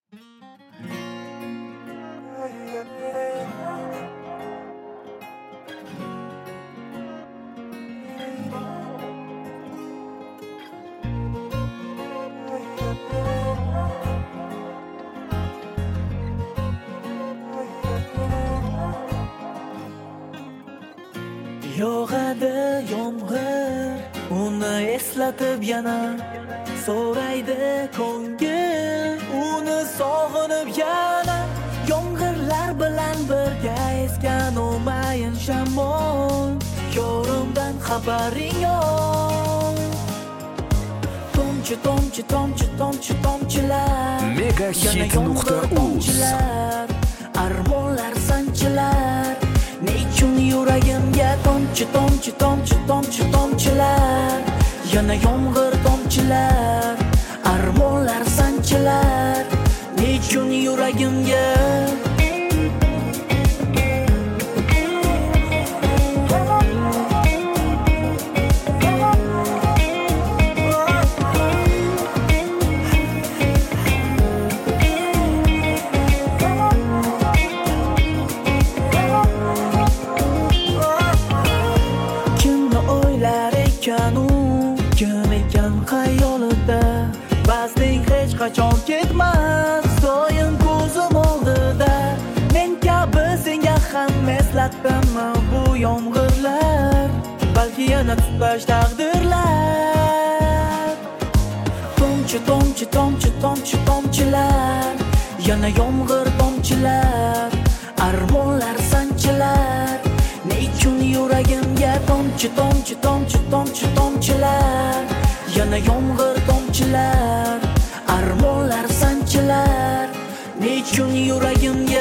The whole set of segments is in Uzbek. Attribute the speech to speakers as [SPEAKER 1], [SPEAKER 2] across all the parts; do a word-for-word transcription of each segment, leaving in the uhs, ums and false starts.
[SPEAKER 1] Yog'adi yomg'ir, uni eslatib yana so'raydi ko'ngil, uni sog'inib yana. Yomg'irlar bilan birga esgan u mayin shamol, yorimdan xabaring yo'q. Tomchi tomchi tomchi tomchi tomchilar,
[SPEAKER 2] Megahit nuqta uz.
[SPEAKER 1] Armonlar sanchilar, nechun yuragimga tomchi tomchi tomchi tomchi tomchilar, yana yomg'ir tomchilar, armonlar sanchilar, nechun yuragimga. Kim ekan xayolida, ba'zing hech qachon ketmas, doim ko'zim oldida. Men kabi senga ham eslatdimmi bu yomg'irlar, balki yana tutlash taqdirlar. Tomchi tomchi tomchi tomchi tomchilar, yana yomg'ir tomchilar, armonlar sanchilar, nechun yuragimga tomchi tomchi tomchi tomchi tomchilar, yana yomg'ir tomchilar, armonlar sanchilar, nechun yuragimga.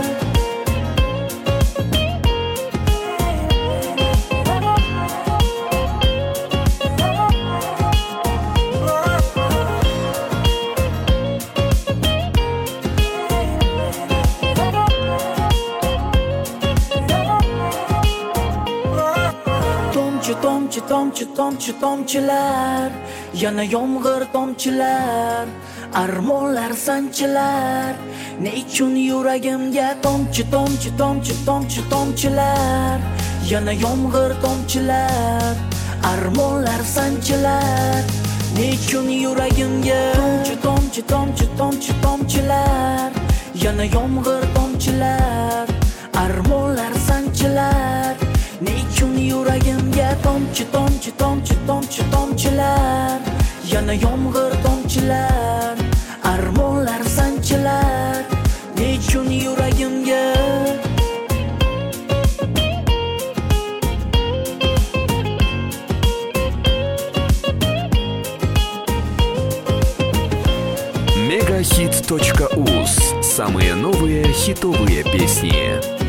[SPEAKER 1] Tomchi tomchi tomchi tomchilar, yana yomg'ir tomchilar, armonlar sanchilar, nechun yuragimga tomchi tomchi tomchi tomchi tomchilar, yana yomg'ir tomchilar, armonlar sanchilar, nechun yuragimga. Tomchi tomchi tomchi tomchi tomchilar, yana yomg'ir tomchilar, armonlar sanchilar, nechun yuragimga. Tomchi tomchi tomchi tomchi tomchilar, yana yomg'ir tomchilar, armonlar sanchilar, nechun yuragimga.
[SPEAKER 2] Megahit точка уз. Самые новые хитовые песни.